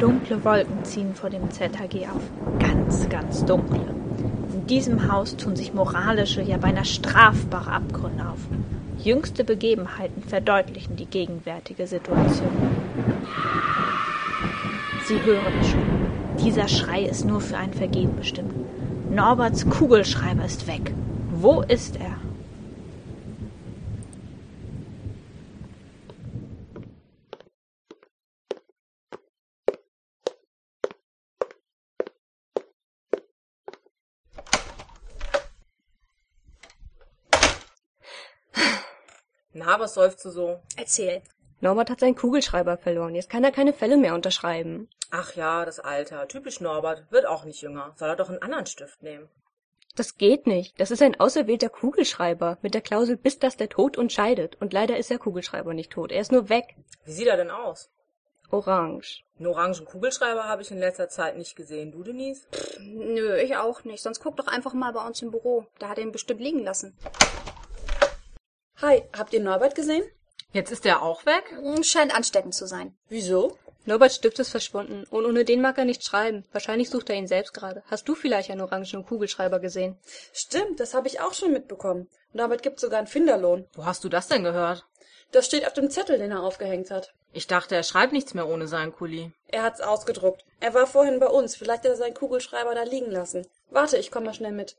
Dunkle Wolken ziehen vor dem ZHG auf. Ganz, ganz dunkle. In diesem Haus tun sich moralische, ja beinahe strafbare Abgründe auf. Jüngste Begebenheiten verdeutlichen die gegenwärtige Situation. Sie hören es schon. Dieser Schrei ist nur für ein Vergehen bestimmt. Norberts Kugelschreiber ist weg. Wo ist er? Na, was seufzt du so? Erzähl. Norbert hat seinen Kugelschreiber verloren. Jetzt kann er keine Fälle mehr unterschreiben. Ach ja, das Alter. Typisch Norbert. Wird auch nicht jünger. Soll er doch einen anderen Stift nehmen. Das geht nicht. Das ist ein auserwählter Kugelschreiber mit der Klausel, bis dass der Tod uns scheidet. Und leider ist der Kugelschreiber nicht tot. Er ist nur weg. Wie sieht er denn aus? Orange. Einen orangen Kugelschreiber habe ich in letzter Zeit nicht gesehen. Du, Denise? Nö, ich auch nicht. Sonst guck doch einfach mal bei uns im Büro. Da hat er ihn bestimmt liegen lassen. Hi, habt ihr Norbert gesehen? Jetzt ist er auch weg? Scheint ansteckend zu sein. Wieso? Norberts Stift ist verschwunden und ohne den mag er nicht schreiben. Wahrscheinlich sucht er ihn selbst gerade. Hast du vielleicht einen orangenen Kugelschreiber gesehen? Stimmt, das habe ich auch schon mitbekommen. Norbert gibt sogar einen Finderlohn. Wo hast du das denn gehört? Das steht auf dem Zettel, den er aufgehängt hat. Ich dachte, er schreibt nichts mehr ohne seinen Kuli. Er hat's ausgedruckt. Er war vorhin bei uns. Vielleicht hat er seinen Kugelschreiber da liegen lassen. Warte, ich komm mal schnell mit.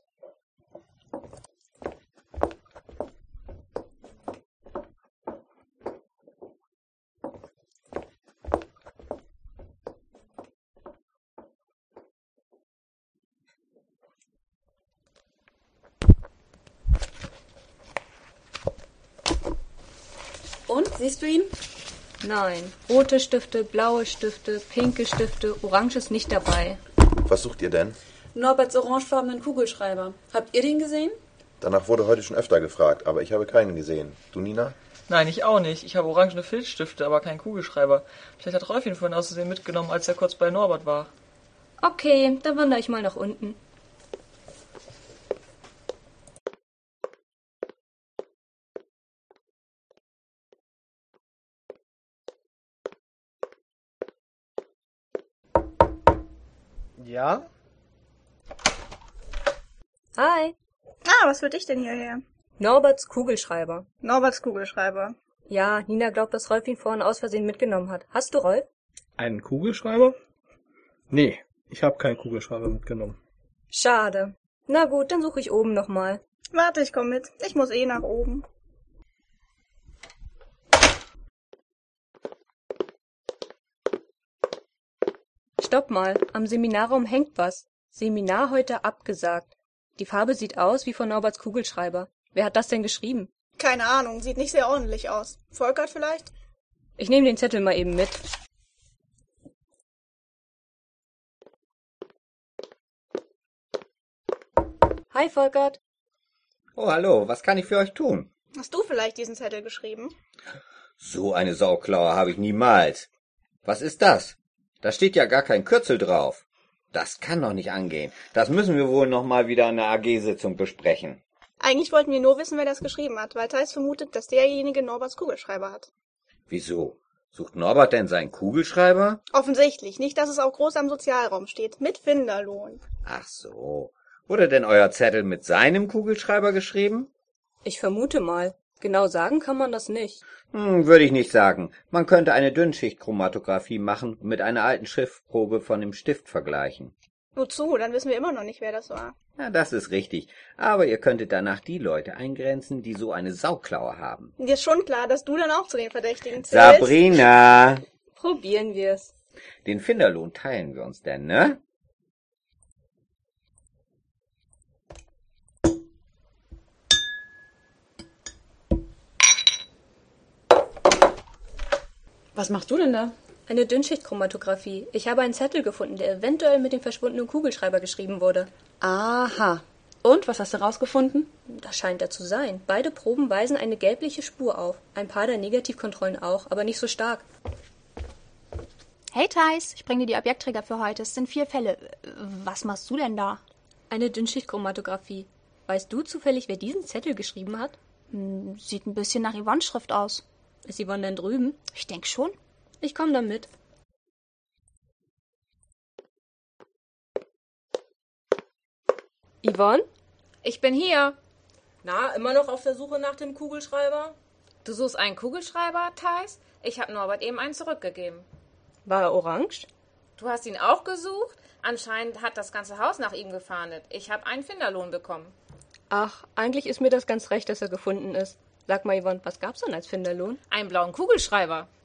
Und, siehst du ihn? Nein. Rote Stifte, blaue Stifte, pinke Stifte, orange ist nicht dabei. Was sucht ihr denn? Norberts orangefarbenen Kugelschreiber. Habt ihr den gesehen? Danach wurde heute schon öfter gefragt, aber ich habe keinen gesehen. Du, Nina? Nein, ich auch nicht. Ich habe orangene Filzstifte, aber keinen Kugelschreiber. Vielleicht hat Rolf ihn vorhin aus Versehen mitgenommen, als er kurz bei Norbert war. Okay, dann wandere ich mal nach unten. Ja? Hi. Was will dich denn hierher? Norberts Kugelschreiber. Norberts Kugelschreiber. Ja, Nina glaubt, dass Rolf ihn vorhin aus Versehen mitgenommen hat. Hast du, Rolf? Einen Kugelschreiber? Nee, ich habe keinen Kugelschreiber mitgenommen. Schade. Na gut, dann suche ich oben nochmal. Warte, ich komm mit. Ich muss eh nach oben. Stopp mal, am Seminarraum hängt was. Seminar heute abgesagt. Die Farbe sieht aus wie von Norberts Kugelschreiber. Wer hat das denn geschrieben? Keine Ahnung, sieht nicht sehr ordentlich aus. Volkert vielleicht? Ich nehme den Zettel mal eben mit. Hi, Volkert. Oh, hallo, was kann ich für euch tun? Hast du vielleicht diesen Zettel geschrieben? So eine Sauklaue habe ich niemals. Was ist das? Da steht ja gar kein Kürzel drauf. Das kann doch nicht angehen. Das müssen wir wohl noch mal wieder in der AG-Sitzung besprechen. Eigentlich wollten wir nur wissen, wer das geschrieben hat, weil Theis vermutet, dass derjenige Norberts Kugelschreiber hat. Wieso? Sucht Norbert denn seinen Kugelschreiber? Offensichtlich. Nicht, dass es auch groß am Sozialraum steht. Mit Finderlohn. Ach so. Wurde denn euer Zettel mit seinem Kugelschreiber geschrieben? Ich vermute mal. Genau sagen kann man das nicht. Würde ich nicht sagen. Man könnte eine Dünnschichtchromatographie machen und mit einer alten Schriftprobe von dem Stift vergleichen. Wozu? Dann wissen wir immer noch nicht, wer das war. Ja, das ist richtig. Aber ihr könntet danach die Leute eingrenzen, die so eine Sauklaue haben. Dir ist schon klar, dass du dann auch zu den Verdächtigen zählst. Sabrina! Probieren wir's. Den Finderlohn teilen wir uns denn, ne? Was machst du denn da? Eine Dünnschichtchromatographie. Ich habe einen Zettel gefunden, der eventuell mit dem verschwundenen Kugelschreiber geschrieben wurde. Aha. Und, was hast du rausgefunden? Das scheint er zu sein. Beide Proben weisen eine gelbliche Spur auf. Ein paar der Negativkontrollen auch, aber nicht so stark. Hey Theis, ich bringe dir die Objektträger für heute. Es sind 4 Fälle. Was machst du denn da? Eine Dünnschichtchromatographie. Weißt du zufällig, wer diesen Zettel geschrieben hat? Sieht ein bisschen nach Yvonnes Schrift aus. Ist Yvonne denn drüben? Ich denk schon. Ich komme dann mit. Yvonne? Ich bin hier. Na, immer noch auf der Suche nach dem Kugelschreiber? Du suchst einen Kugelschreiber, Thais? Ich habe Norbert eben einen zurückgegeben. War er orange? Du hast ihn auch gesucht? Anscheinend hat das ganze Haus nach ihm gefahndet. Ich habe einen Finderlohn bekommen. Ach, eigentlich ist mir das ganz recht, dass er gefunden ist. Sag mal, Yvonne, was gab's denn als Finderlohn? Einen blauen Kugelschreiber.